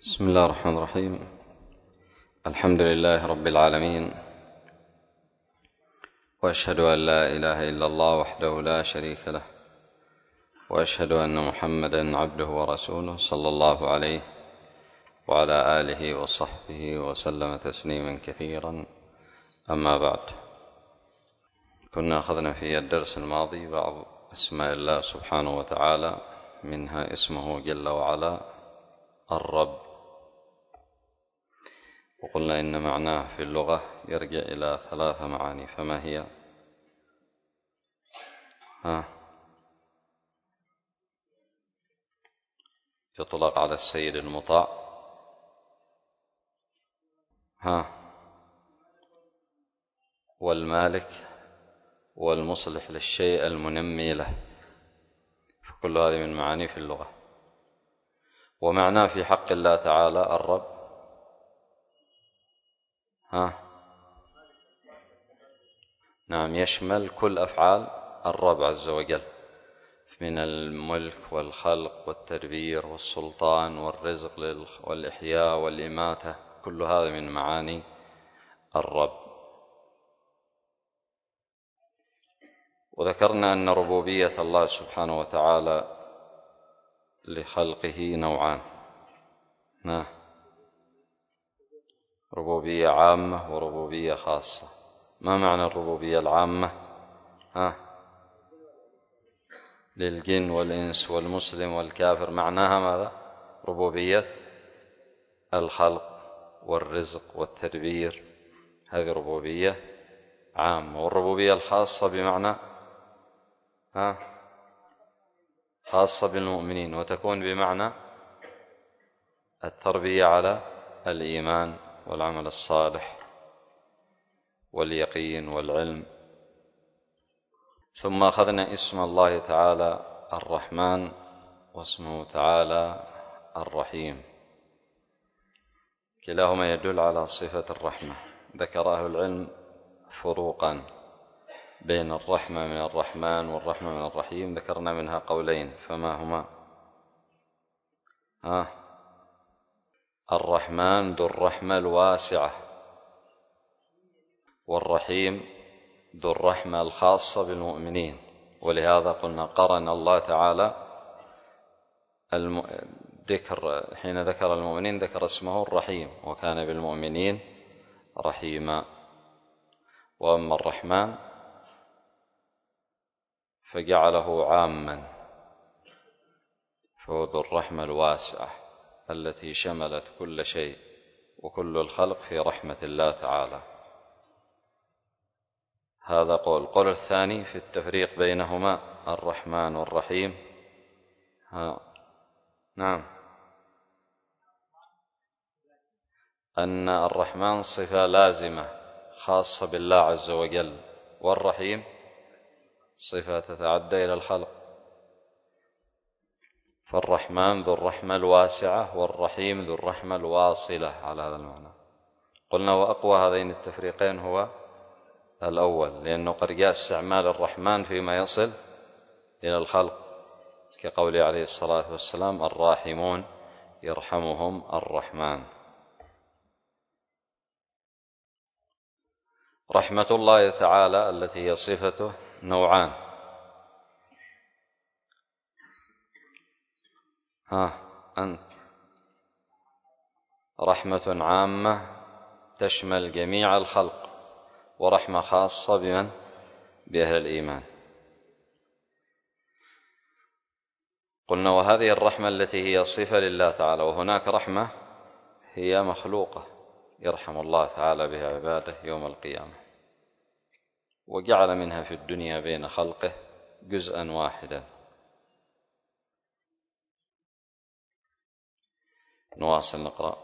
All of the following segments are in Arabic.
بسم الله الرحمن الرحيم. الحمد لله رب العالمين، وأشهد أن لا إله إلا الله وحده لا شريك له، وأشهد أن محمدا عبده ورسوله صلى الله عليه وعلى آله وصحبه وسلم تسليما كثيرا. أما بعد، كنا أخذنا في الدرس الماضي بعض أسماء الله سبحانه وتعالى، منها اسمه جل وعلا الرب، وقلنا إن معناه في اللغة يرجع إلى 3 معاني، فما هي؟ يطلق على السيد المطاع، والمالك، والمصلح للشيء المنمي له، فكل هذه من معاني في اللغة. ومعناه في حق الله تعالى الرب نعم، يشمل كل أفعال الرب عز وجل، من الملك والخلق والتدبير والسلطان والرزق والإحياء والإماتة، كل هذا من معاني الرب. وذكرنا أن ربوبية الله سبحانه وتعالى لخلقه نوعان، ربوبية عامة وربوبية خاصة. ما معنى الربوبية العامة؟ للجن والإنس والمسلم والكافر، معناها ماذا؟ ربوبية الخلق والرزق والتدبير، هذه ربوبية عامة. والربوبية الخاصة بمعنى خاصة بالمؤمنين، وتكون بمعنى التربية على الإيمان والعمل الصالح واليقين والعلم. ثم أخذنا اسم الله تعالى الرحمن، واسمه تعالى الرحيم، كلاهما يدل على صفة الرحمة. ذكر أهل العلم فروقا بين الرحمة من الرحمن والرحمة من الرحيم، ذكرنا منها قولين، فما هما؟ الرحمن ذو الرحمة الواسعة، والرحيم ذو الرحمة الخاصة بالمؤمنين. ولهذا قلنا قرن الله تعالى حين ذكر المؤمنين ذكر اسمه الرحيم، وكان بالمؤمنين رحيما. وأما الرحمن فجعله عاما، فهو ذو الرحمة الواسعة التي شملت كل شيء، وكل الخلق في رحمة الله تعالى. هذا قول الثاني في التفريق بينهما، الرحمن والرحيم. نعم، أن الرحمن صفة لازمة خاصة بالله عز وجل، والرحيم صفة تتعدى إلى الخلق. فالرحمن ذو الرحمة الواسعة، والرحيم ذو الرحمة الواصلة، على هذا المعنى. قلنا وأقوى هذين التفريقين هو الأول، لأنه قد جاء استعمال الرحمن فيما يصل إلى الخلق، كقوله عليه الصلاة والسلام: الراحمون يرحمهم الرحمن. رحمة الله تعالى التي هي صفته نوعان، رحمة عامة تشمل جميع الخلق، ورحمة خاصة بمن؟ بأهل الإيمان. قلنا وهذه الرحمة التي هي صفة لله تعالى، وهناك رحمة هي مخلوقة يرحم الله تعالى بها عباده يوم القيامة، وجعل منها في الدنيا بين خلقه جزءا واحدا. نواصل نقرأ.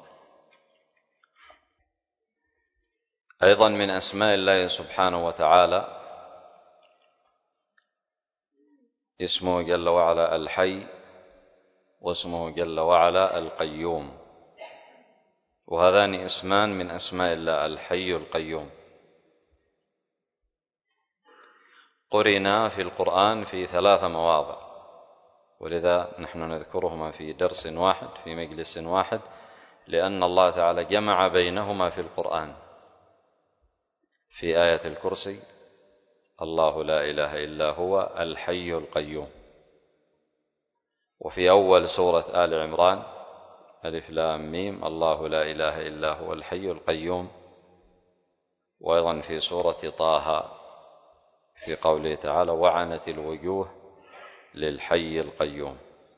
أيضا من أسماء الله سبحانه وتعالى اسمه جل وعلا الحي، واسمه جل وعلا القيوم، وهذان اسمان من أسماء الله، الحي القيوم. قرنا في القرآن في 3 مواضع، ولذا نحن نذكرهما في درس واحد في مجلس واحد، لأن الله تعالى جمع بينهما في القرآن في آية الكرسي: الله لا إله إلا هو الحي القيوم. وفي أول سورة آل عمران: ألف لام ميم الله لا إله إلا هو الحي القيوم. وأيضا في سورة طه في قوله تعالى: وعنت الوجوه للحي القيوم.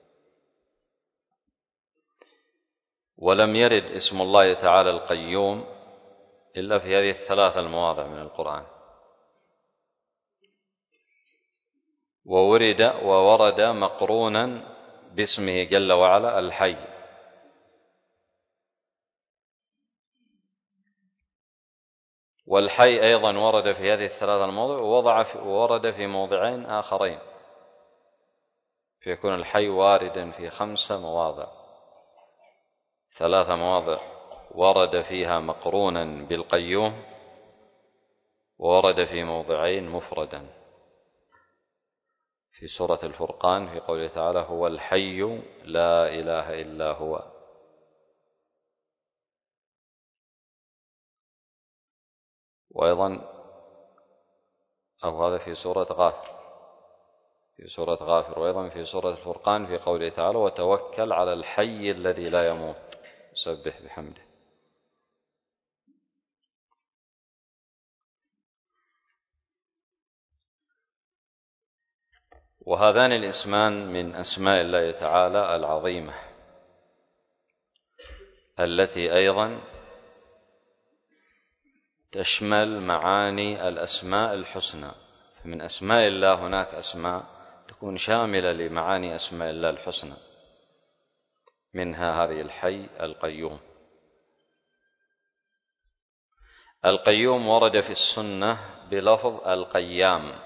ولم يرد اسم الله تعالى القيوم إلا في هذه الثلاث المواضع من القرآن. وورد مقرونا باسمه جل وعلا الحي. والحي أيضا ورد في هذه الثلاث المواضع، وورد في موضعين آخرين، فيكون الحي واردا في 5 مواضع: 3 مواضع ورد فيها مقرونا بالقيوم، وورد في موضعين مفردا: في سورة الفرقان في قوله تعالى: هو الحي لا إله إلا هو. وأيضا هذا في سورة غافر، وأيضا في سورة الفرقان في قوله تعالى: وتوكل على الحي الذي لا يموت سبح بحمده. وهذان الاسمان من أسماء الله تعالى العظيمة، التي أيضا تشمل معاني الأسماء الحسنى. فمن أسماء الله هناك أسماء تكون شاملة لمعاني أسماء الله الحسنى، منها هذه الحي القيوم. القيوم ورد في السنة بلفظ القيام،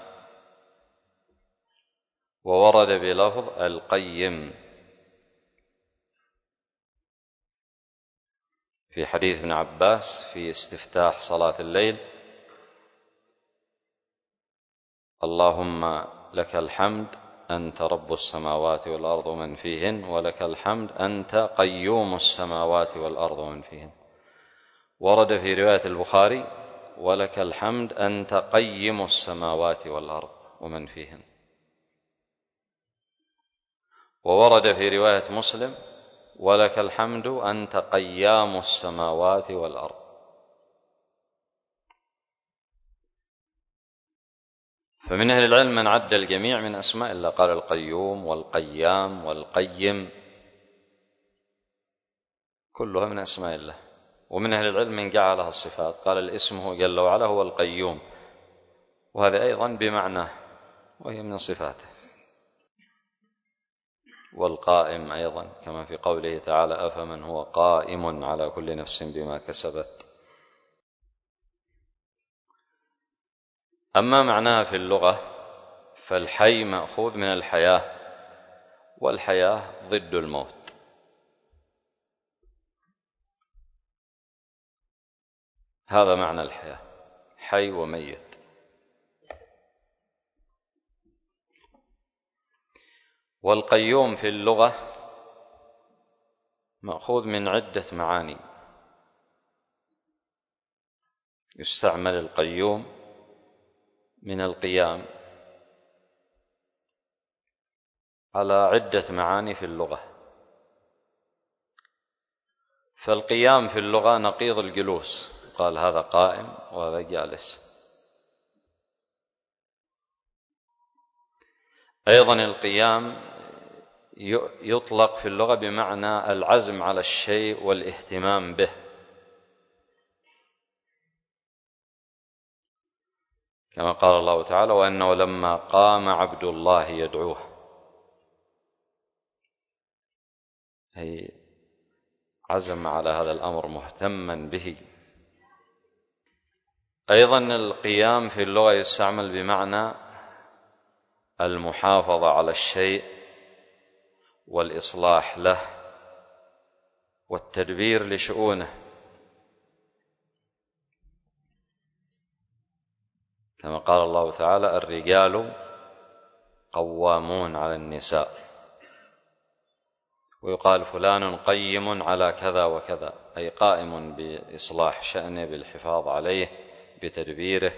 وورد بلفظ القيم في حديث ابن عباس في استفتاح صلاة الليل: اللهم لك الحمد أنت رب السماوات والأرض ومن فيهن، ولك الحمد أنت قيوم السماوات والأرض ومن فيهن. ورد في رواية البخاري: ولك الحمد أنت قيم السماوات والأرض ومن فيهن. وورد في رواية مسلم: ولك الحمد أنت قيام السماوات والأرض. فمن أهل العلم من عد الجميع من أسماء الله، قال القيوم والقيام والقيم، كلها من أسماء الله. ومن أهل العلم من جعلها الصفات، قال الاسم جل وعلا هو القيوم، وهذا أيضا بمعناه وهي من صفاته. والقائم أيضا كما في قوله تعالى: أفمن هو قائم على كل نفس بما كسبت. أما معناها في اللغة فالحي مأخوذ من الحياة، والحياة ضد الموت. هذا معنى الحياة، حي وميت. والقيوم في اللغة مأخوذ من عدة معاني. يستعمل القيوم من القيام على عدة معاني في اللغة. فالقيام في اللغة نقيض الجلوس، قال هذا قائم وهذا جالس. أيضا القيام يطلق في اللغة بمعنى العزم على الشيء والاهتمام به، كما قال الله تعالى: وأنه لما قام عبد الله يدعوه، أي عزم على هذا الأمر مهتما به. أيضا القيام في اللغة يستعمل بمعنى المحافظة على الشيء والإصلاح له والتدبير لشؤونه، كما قال الله تعالى: الرجال قوامون على النساء. ويقال فلان قيم على كذا وكذا، أي قائم بإصلاح شأنه، بالحفاظ عليه، بتدبيره.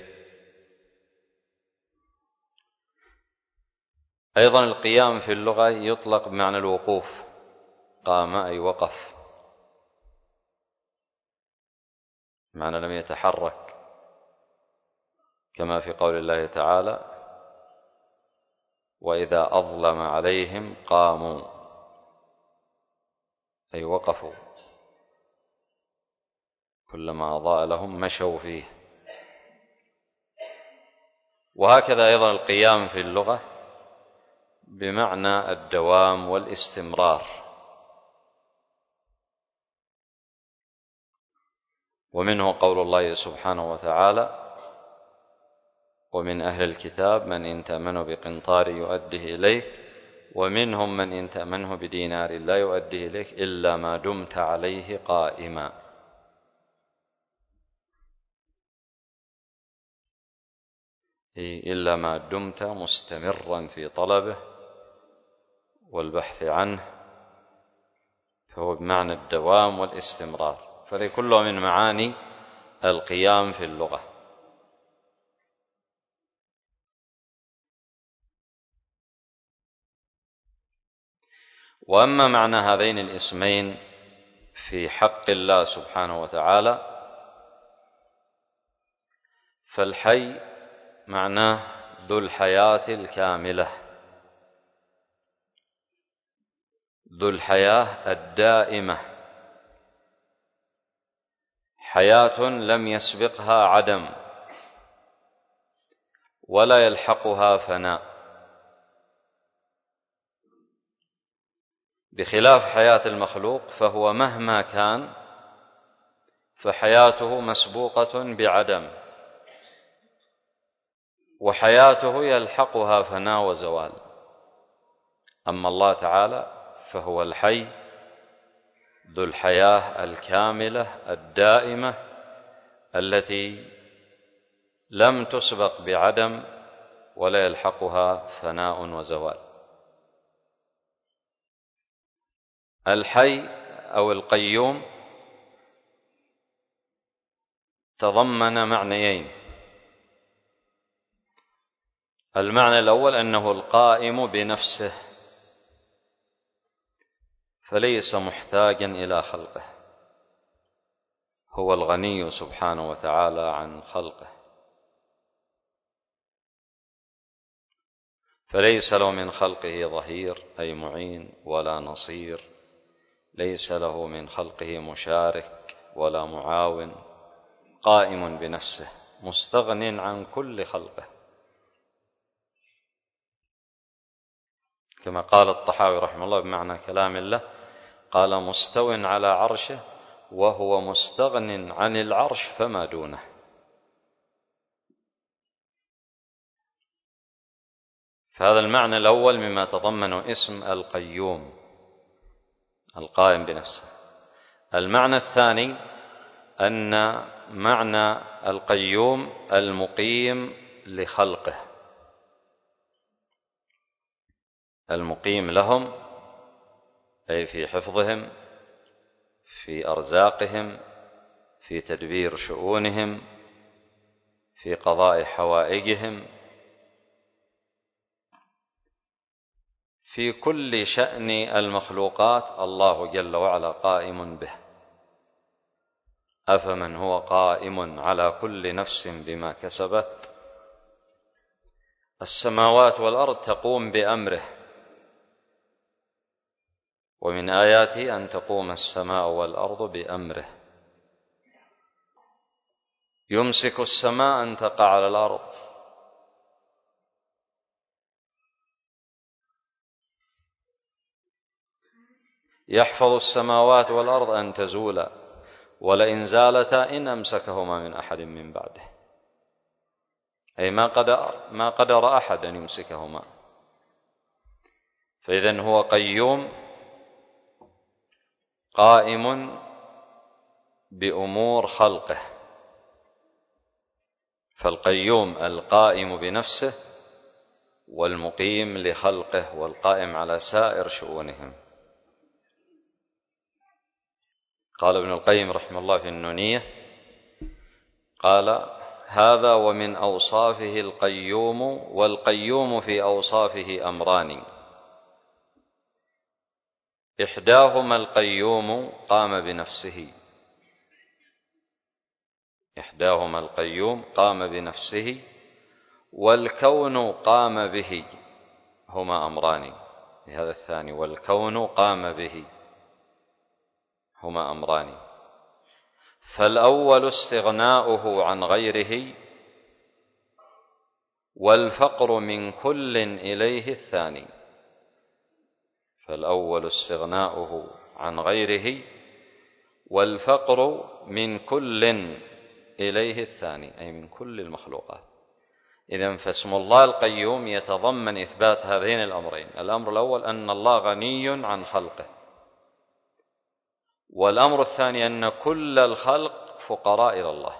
أيضا القيام في اللغة يطلق بمعنى الوقوف، قام أي وقف، معنى لم يتحرك، كما في قول الله تعالى: وإذا أظلم عليهم قاموا، أي وقفوا، كلما أضاء لهم مشوا فيه. وهكذا أيضا القيام في اللغة بمعنى الدوام والاستمرار. ومنه قول الله سبحانه وتعالى: ومن أهل الكتاب من إن تأمنه بقنطار يؤديه إليك ومنهم من إن تأمنه بدينار لا يؤديه إليك إلا ما دمت عليه قائما. إلا ما دمت مستمرا في طلبه والبحث عنه، فهو بمعنى الدوام والاستمرار، فهذه كلها من معاني القيام في اللغة. وأما معنى هذين الاسمين في حق الله سبحانه وتعالى، فالحي معناه ذو الحياة الكاملة، ذو الحياة الدائمة، حياة لم يسبقها عدم ولا يلحقها فناء، بخلاف حياة المخلوق فهو مهما كان فحياته مسبوقة بعدم، وحياته يلحقها فناء وزوال. أما الله تعالى فهو الحي ذو الحياة الكاملة الدائمة التي لم تسبق بعدم ولا يلحقها فناء وزوال. الحي أو القيوم تضمن معنيين: المعنى الأول أنه القائم بنفسه، فليس محتاجا إلى خلقه، هو الغني سبحانه وتعالى عن خلقه، فليس له من خلقه ظهير أي معين ولا نصير، ليس له من خلقه مشارك ولا معاون، قائم بنفسه مستغن عن كل خلقه، كما قال الطحاوي رحمه الله بمعنى كلام الله، قال: مستو على عرشه وهو مستغن عن العرش فما دونه. فهذا المعنى الأول مما تضمنه اسم القيوم، القائم بنفسه. المعنى الثاني أن معنى القيوم المقيم لخلقه، المقيم لهم، أي في حفظهم، في أرزاقهم، في تدبير شؤونهم، في قضاء حوائجهم، في كل شأن المخلوقات الله جل وعلا قائم به. أفمن هو قائم على كل نفس بما كسبت. السماوات والأرض تقوم بأمره، ومن آياته أن تقوم السماء والأرض بأمره، يمسك السماء أن تقع على الأرض، يحفظ السماوات والأرض أن تزولا ولئن زالتا إن أمسكهما من أحد من بعده، أي ما قدر أحد أن يمسكهما. فإذن هو قيوم قائم بأمور خلقه، فالقيوم القائم بنفسه، والمقيم لخلقه والقائم على سائر شؤونهم. قال ابن القيم رحمه الله في النونية، قال: هذا ومن أوصافه القيوم، والقيوم في أوصافه أمران: إحداهما القيوم قام بنفسه، إحداهما القيوم قام بنفسه، والكون قام به. هما أمران، هذا الثاني، والكون قام به، هما أمران. فالأول استغناؤه عن غيره، والفقر من كل إليه الثاني. فالأول استغناؤه عن غيره، والفقر من كل إليه الثاني، أي من كل المخلوقات. إذن فاسم الله القيوم يتضمن إثبات هذين الأمرين: الأمر الأول أن الله غني عن خلقه، والأمر الثاني أن كل الخلق فقراء إلى الله،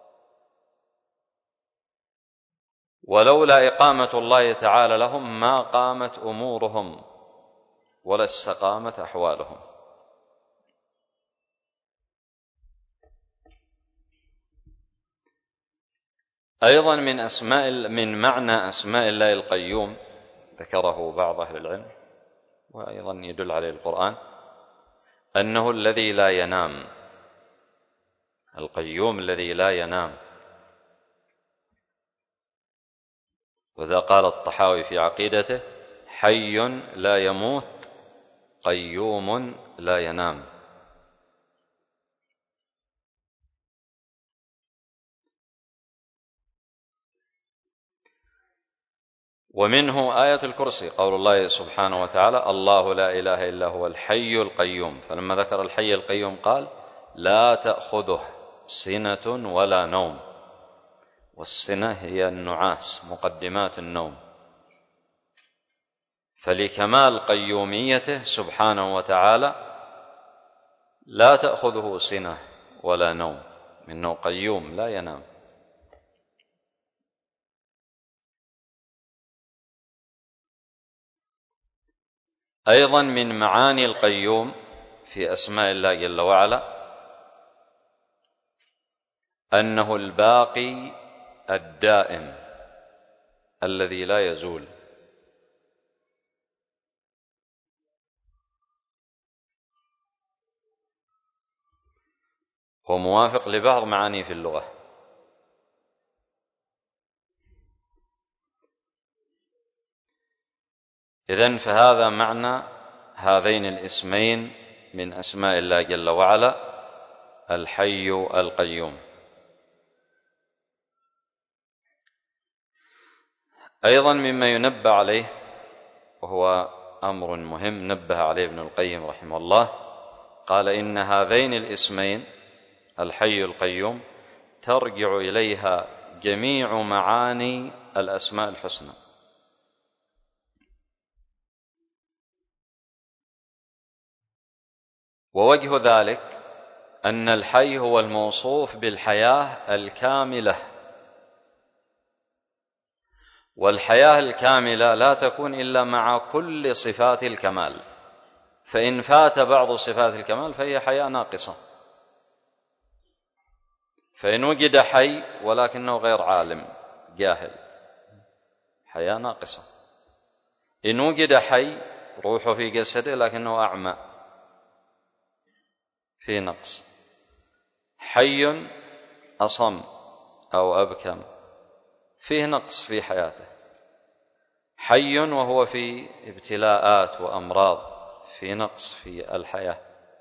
ولولا إقامة الله تعالى لهم ما قامت أمورهم ولا استقامت أحوالهم. أيضا من معنى أسماء الله القيوم ذكره بعض أهل العلم، وأيضا يدل عليه القرآن، أنه الذي لا ينام، القيوم الذي لا ينام. وذا قال الطحاوي في عقيدته: حي لا يموت، قيوم لا ينام. ومنه آية الكرسي، قول الله سبحانه وتعالى: الله لا إله إلا هو الحي القيوم. فلما ذكر الحي القيوم قال: لا تأخذه سنة ولا نوم. والسنة هي النعاس، مقدمات النوم. فلكمال قيوميته سبحانه وتعالى لا تأخذه سنة ولا نوم، إنه قيوم لا ينام. أيضا من معاني القيوم في أسماء الله جل وعلا أنه الباقي الدائم الذي لا يزول. هو موافق لبعض معانيه في اللغة. إذن فهذا معنى هذين الاسمين من أسماء الله جل وعلا: الحي القيوم. أيضا مما ينبه عليه، وهو أمر مهم نبه عليه ابن القيم رحمه الله، قال: إن هذين الاسمين الحي القيوم ترجع إليها جميع معاني الأسماء الحسنى. ووجه ذلك أن الحي هو الموصوف بالحياة الكاملة، والحياة الكاملة لا تكون إلا مع كل صفات الكمال، فإن فات بعض صفات الكمال فهي حياة ناقصة. فإن وجد حي ولكنه غير عالم جاهل، حياة ناقصة. إن وجد حي روحه في جسده لكنه أعمى، في نقص. حي أصم أو أبكم، فيه نقص في حياته. حي وهو في ابتلاءات وأمراض، في نقص في الحياة.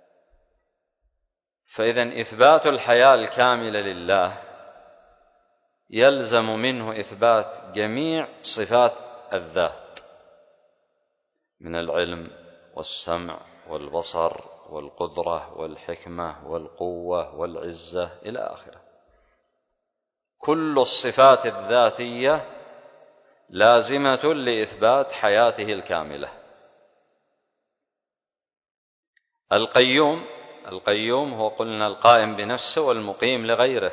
فإذن إثبات الحياة الكاملة لله يلزم منه إثبات جميع صفات الذات من العلم والسمع والبصر والقدرة والحكمة والقوة والعزة إلى آخره. كل الصفات الذاتية لازمة لإثبات حياته الكاملة. القيوم هو قلنا القائم بنفسه والمقيم لغيره.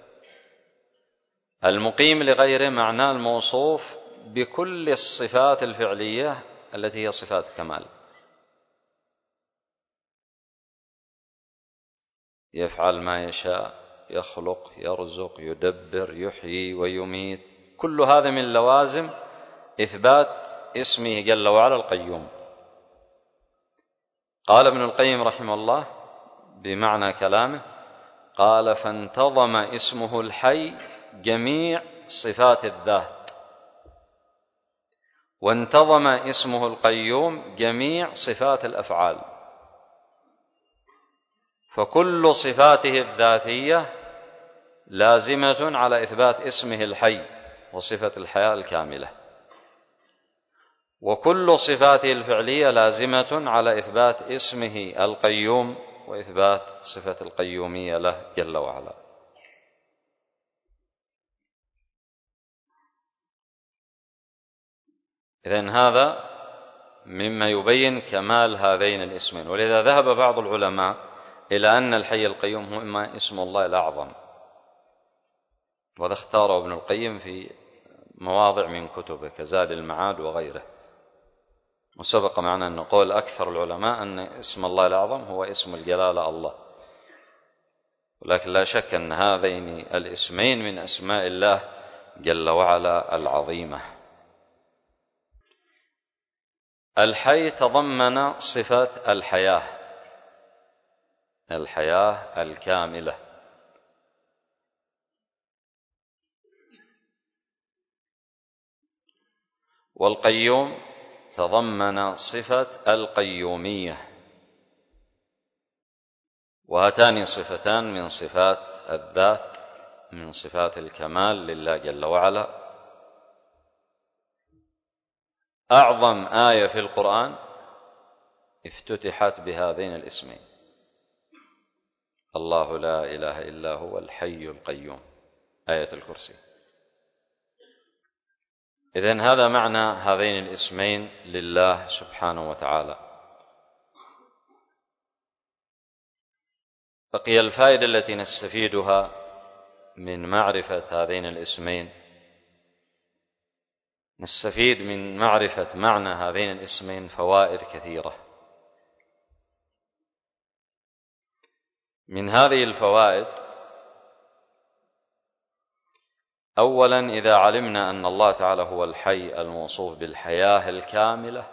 المقيم لغيره معناه الموصوف بكل الصفات الفعلية التي هي صفات كمال. يفعل ما يشاء، يخلق، يرزق، يدبر، يحيي ويميت، كل هذا من لوازم إثبات اسمه جل وعلا القيوم. قال ابن القيم رحمه الله بمعنى كلامه، قال: فانتظم اسمه الحي جميع صفات الذات، وانتظم اسمه القيوم جميع صفات الأفعال، فكل صفاته الذاتية لازمة على إثبات اسمه الحي وصفة الحياة الكاملة، وكل صفاته الفعلية لازمة على إثبات اسمه القيوم وإثبات صفة القيومية له جل وعلا. إذن هذا مما يبين كمال هذين الاسمين. ولذا ذهب بعض العلماء إلى أن الحي القيوم هو إما اسم الله الأعظم، وهذا اختاره ابن القيم في مواضع من كتبه كزاد المعاد وغيره. وسبق معنا أن قول أكثر العلماء أن اسم الله الأعظم هو اسم الجلالة الله، ولكن لا شك أن هذين الاسمين من أسماء الله جل وعلا العظيمة. الحي تضمن صفة الحياة الكاملة، والقيوم تضمن صفة القيومية، وهاتان صفتان من صفات الذات، من صفات الكمال لله جل وعلا. أعظم آية في القرآن افتتحت بهذين الاسمين: الله لا إله إلا هو الحي القيوم، آية الكرسي. إذن هذا معنى هذين الاسمين لله سبحانه وتعالى. بقي الفائدة التي نستفيدها من معرفة هذين الاسمين، نستفيد من معرفة معنى هذين الاسمين فوائد كثيرة. من هذه الفوائد: أولا، إذا علمنا أن الله تعالى هو الحي الموصوف بالحياة الكاملة،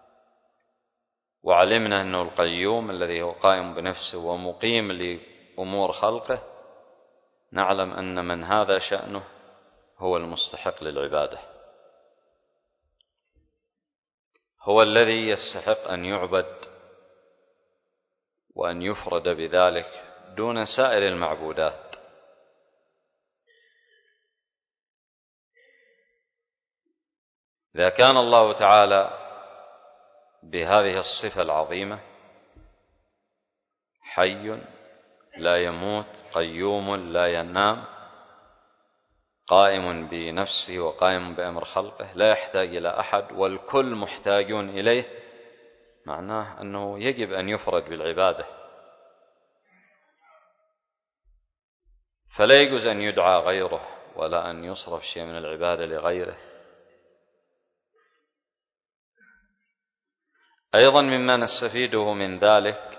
وعلمنا أنه القيوم الذي هو قائم بنفسه ومقيم لأمور خلقه، نعلم أن من هذا شأنه هو المستحق للعبادة، هو الذي يستحق أن يعبد وأن يفرد بذلك دون سائر المعبودات. إذا كان الله تعالى بهذه الصفة العظيمة، حي لا يموت، قيوم لا ينام، قائم بنفسه وقائم بأمر خلقه، لا يحتاج إلى أحد والكل محتاجون إليه، معناه أنه يجب أن يفرد بالعبادة، فلا يجوز أن يدعى غيره ولا أن يصرف شيء من العبادة لغيره. أيضا مما نستفيده من ذلك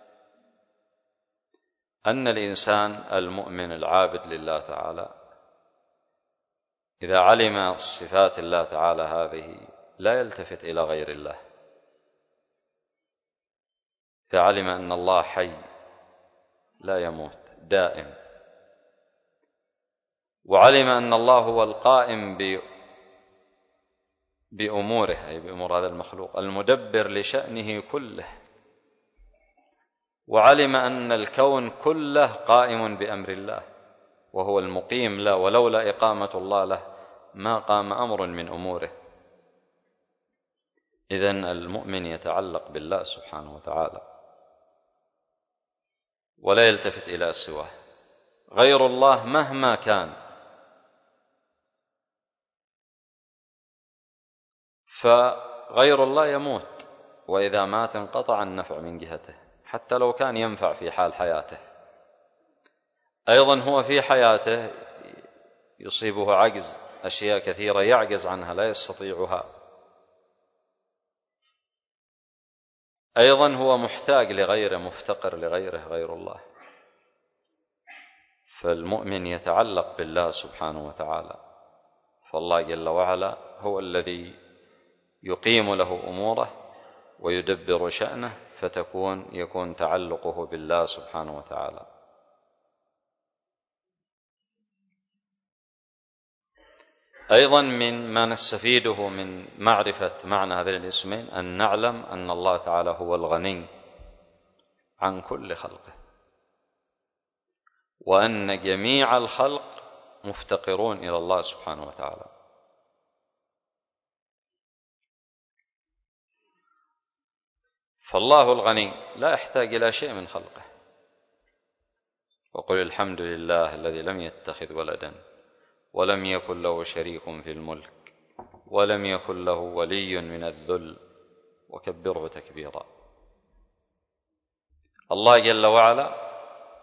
أن الإنسان المؤمن العابد لله تعالى إذا علم صفات الله تعالى هذه لا يلتفت إلى غير الله. إذا علم أن الله حي لا يموت دائم، وعلم أن الله هو القائم بأموره، أي بأمور هذا المخلوق، المدبر لشأنه كله، وعلم أن الكون كله قائم بأمر الله وهو المقيم له، ولولا إقامة الله له ما قام أمر من أموره. إذن المؤمن يتعلق بالله سبحانه وتعالى ولا يلتفت إلى سواه. غير الله مهما كان فغير الله يموت، وإذا مات انقطع النفع من جهته حتى لو كان ينفع في حال حياته. أيضا هو في حياته يصيبه عجز، أشياء كثيرة يعجز عنها لا يستطيعها. أيضا هو محتاج لغيره، مفتقر لغيره غير الله. فالمؤمن يتعلق بالله سبحانه وتعالى، فالله جل وعلا هو الذي يقيم له أموره ويدبر شأنه، يكون تعلقه بالله سبحانه وتعالى. أيضا من ما نستفيده من معرفة معنى هذين الاسمين أن نعلم أن الله تعالى هو الغني عن كل خلقه، وأن جميع الخلق مفتقرون إلى الله سبحانه وتعالى. فالله الغني لا يحتاج إلى شيء من خلقه، وقل الحمد لله الذي لم يتخذ ولدا ولم يكن له شريك في الملك ولم يكن له ولي من الذل وكبره تكبيرا. الله جل وعلا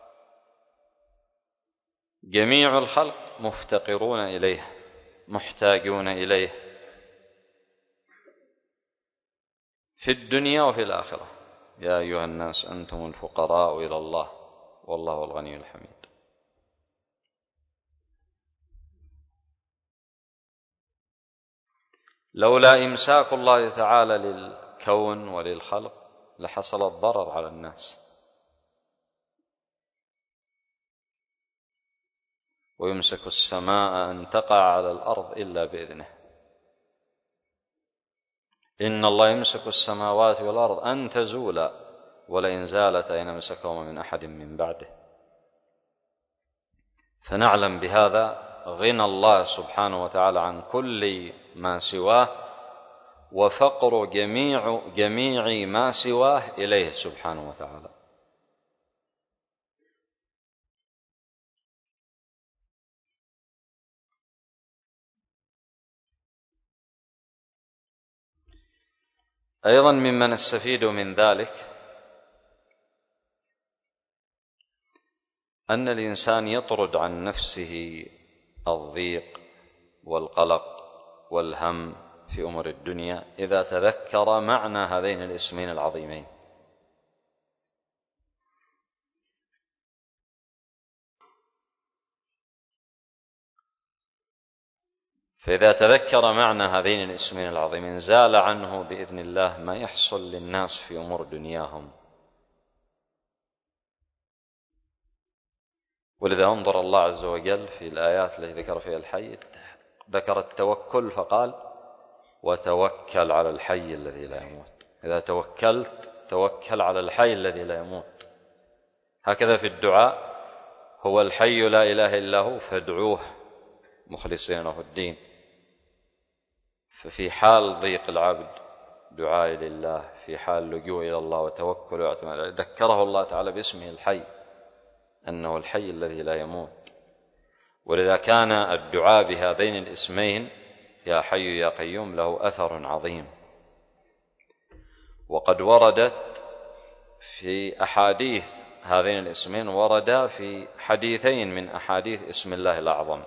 جميع الخلق مفتقرون إليه، محتاجون إليه في الدنيا وفي الآخرة. يا أيها الناس أنتم الفقراء إلى الله والله هو الغني الحميد. لولا إمساك الله تعالى للكون وللخلق لحصل الضرر على الناس، ويمسك السماء أن تقع على الأرض إلا بإذنه. إن الله يمسك السماوات والأرض أن تزولا ولئن زالتا إن أمسكهما من أحد من بعده. فنعلم بهذا غنى الله سبحانه وتعالى عن كل ما سواه، وفقر جميع ما سواه إليه سبحانه وتعالى. أيضا مما نستفيد من ذلك أن الإنسان يطرد عن نفسه الضيق والقلق والهم في أمور الدنيا إذا تذكر معنى هذين الاسمين العظيمين. فإذا تذكر معنى هذين الاسمين العظيمين زال عنه بإذن الله ما يحصل للناس في أمور دنياهم. ولذا انظر الله عز وجل في الآيات التي ذكر فيها الحي، ذكر التوكل فقال وتوكل على الحي الذي لا يموت. إذا توكلت توكل على الحي الذي لا يموت. هكذا في الدعاء، هو الحي لا إله إلا هو فادعوه مخلصين له الدين. ففي حال ضيق العبد دعاء لله، في حال لجوء إلى الله وتوكل واعتماد ذكره الله تعالى باسمه الحي، أنه الحي الذي لا يموت. ولذا كان الدعاء بهذين الاسمين يا حي يا قيوم له أثر عظيم. وقد وردت في أحاديث هذين الاسمين، وردا في حديثين من أحاديث اسم الله الأعظم.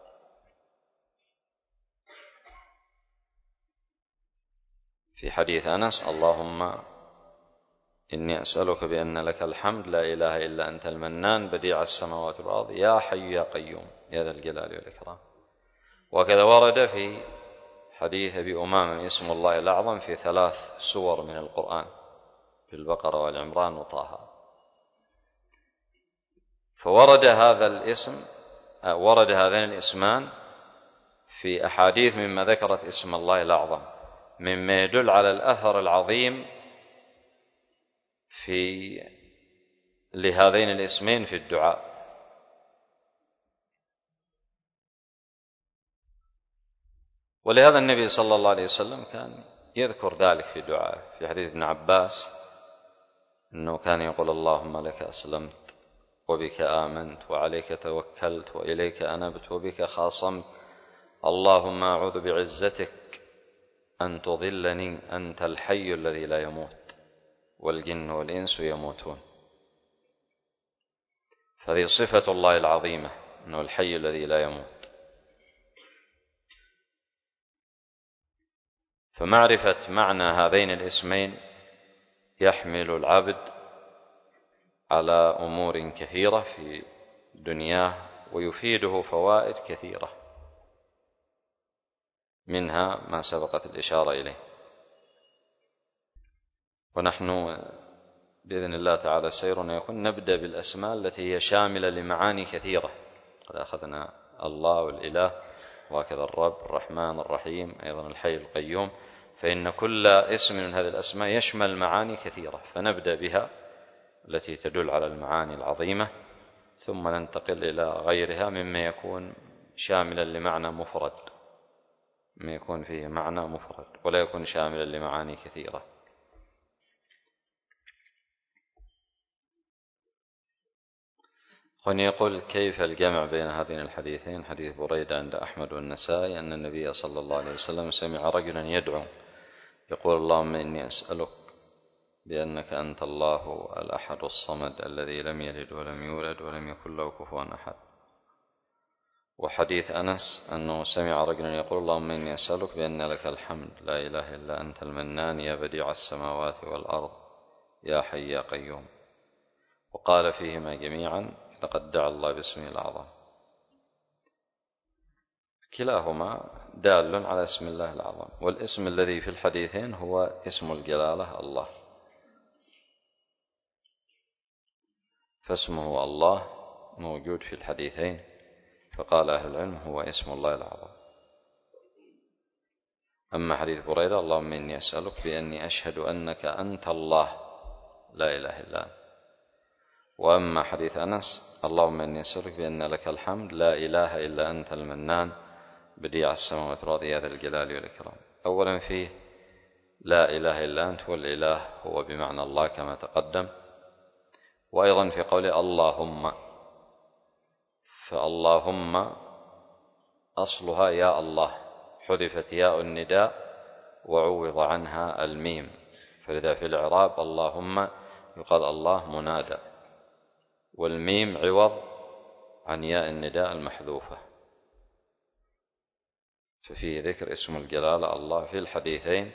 في حديث أنس اللهم إني أسألك بأن لك الحمد لا إله إلا أنت المنان بديع السماوات والأرض يا حي يا قيوم يا ذا الجلال والإكرام. وكذا ورد في حديث أبي أمامة اسم الله الأعظم في 3 سور من القرآن، في البقرة والعمران وطه. فورد هذا الاسم، ورد هذين الاسمان في أحاديث مما ذكرت اسم الله الأعظم، مما يدل على الأثر العظيم لهذين الاسمين في الدعاء. ولهذا النبي صلى الله عليه وسلم كان يذكر ذلك في دعائه. في حديث ابن عباس أنه كان يقول اللهم لك أسلمت وبك آمنت وعليك توكلت وإليك أنبت وبك خاصمت اللهم أعوذ بعزتك أن تضلني أنت الحي الذي لا يموت والجن والإنس يموتون. فهذه صفة الله العظيمة أنه الحي الذي لا يموت. فمعرفة معنى هذين الاسمين يحمل العبد على أمور كثيرة في دنياه ويفيده فوائد كثيرة، منها ما سبقت الإشارة إليه. ونحن بإذن الله تعالى سيرنا يكون نبدأ بالأسماء التي هي شاملة لمعاني كثيرة. قد أخذنا الله والإله، وهكذا الرب، الرحمن، الرحيم، أيضا الحي القيوم، فإن كل اسم من هذه الأسماء يشمل معاني كثيرة، فنبدأ بها التي تدل على المعاني العظيمة، ثم ننتقل إلى غيرها مما يكون شاملا لمعنى مفرد، مما يكون فيه معنى مفرد ولا يكون شاملا لمعاني كثيرة. هنا يقول: كيف الجمع بين هذين الحديثين؟ حديث بريدة عند أحمد والنسائي أن النبي صلى الله عليه وسلم سمع رجلا يدعو يقول: اللهم إني أسألك بأنك أنت الله الأحد الصمد الذي لم يلد ولم يولد ولم يكن له كفوا أحد. وحديث أنس أنه سمع رجلا يقول: اللهم إني أسألك بأن لك الحمد لا إله إلا أنت المنان يا بديع السماوات والأرض يا حي يا قيوم. وقال فيهما جميعا: لقد دعا الله باسمه الأعظم. كلاهما دال على اسم الله الأعظم، والاسم الذي في الحديثين هو اسم الجلالة الله، فاسمه الله موجود في الحديثين، فقال أهل العلم هو اسم الله الأعظم. أما حديث بريدة: اللهم إني أسألك بأني أشهد أنك أنت الله لا إله إلا أنت. وأما حديث أنس: اللهم إني أسألك بأن لك الحمد لا إله إلا أنت المنان بديع السماوات والأرض يا ذا الجلال والإكرام. أولا فيه لا إله إلا أنت، والإله هو بمعنى الله كما تقدم. وأيضا في قوله اللهم، فاللهم أصلها يا الله، حذفت ياء النداء وعوض عنها الميم، فلذا في الإعراب اللهم يقال الله منادى، والميم عوض عن ياء النداء المحذوفة، ففيه ذكر اسم الجلالة الله في الحديثين.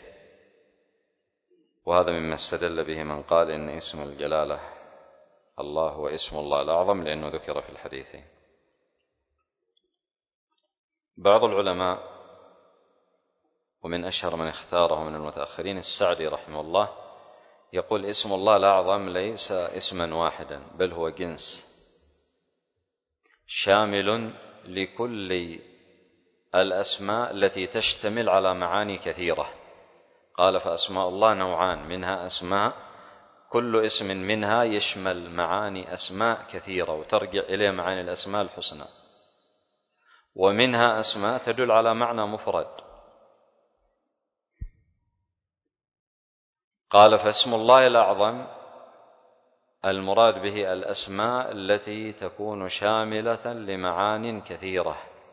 وهذا مما استدل به من قال إن اسم الجلالة الله هو اسم الله الأعظم، لأنه ذكر في الحديثين. بعض العلماء ومن أشهر من اختاره من المتأخرين السعدي رحمه الله يقول: اسم الله الأعظم ليس اسما واحدا، بل هو جنس شامل لكل الأسماء التي تشتمل على معاني كثيرة. قال: فأسماء الله نوعان، منها أسماء كل اسم منها يشمل معاني أسماء كثيرة وترجع إليه معاني الأسماء الحسنى، ومنها أسماء تدل على معنى مفرد. قال: فاسم الله الأعظم المراد به الأسماء التي تكون شاملة لمعان كثيرة،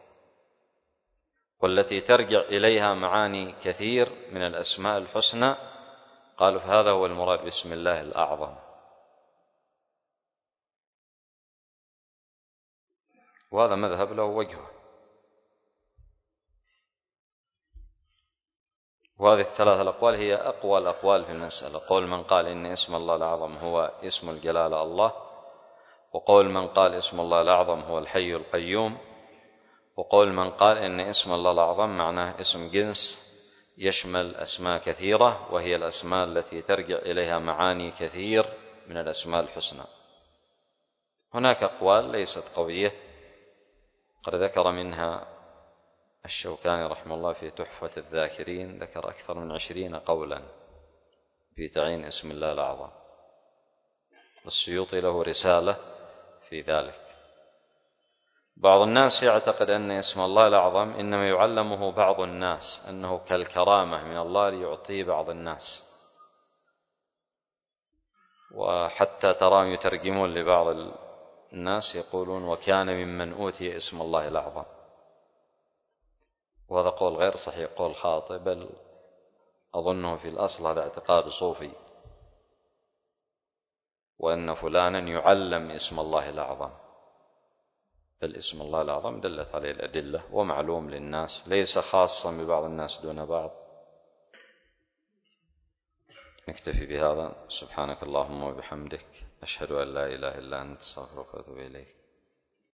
والتي ترجع إليها معاني كثير من الأسماء الحسنى. قالوا: فهذا هو المراد باسم الله الأعظم. وهذا مذهب له وجهه. وهذه الثلاث الأقوال هي أقوى الأقوال في المسألة: قول من قال إن اسم الله الأعظم هو اسم الجلالة الله، وقول من قال اسم الله الأعظم هو الحي القيوم، وقول من قال إن اسم الله الأعظم معناه اسم جنس يشمل أسماء كثيرة، وهي الأسماء التي ترجع إليها معاني كثير من الأسماء الحسنى. هناك أقوال ليست قوية، قد ذكر منها الشوكاني رحمه الله في تحفة الذاكرين، ذكر أكثر من 20 قولا في تعيين اسم الله الأعظم، والسيوطي له رسالة في ذلك. بعض الناس يعتقد أن اسم الله الأعظم إنما يعلمه بعض الناس، أنه كالكرامة من الله ليعطيه بعض الناس، وحتى تراهم يترجمون لبعض الناس يقولون: وكان ممن أوتي اسم الله الأعظم. وهذا قول غير صحيح، قول خاطئ، بل أظنه في الأصل هذا اعتقاد صوفي، وأن فلانا يعلم اسم الله الأعظم. بل اسم الله الأعظم دلت عليه الأدلة ومعلوم للناس، ليس خاصا ببعض الناس دون بعض. نكتفي بهذا. سبحانك اللهم وبحمدك، أشهد أن لا إله إلا أنت، أستغفرك وأتوب إليك.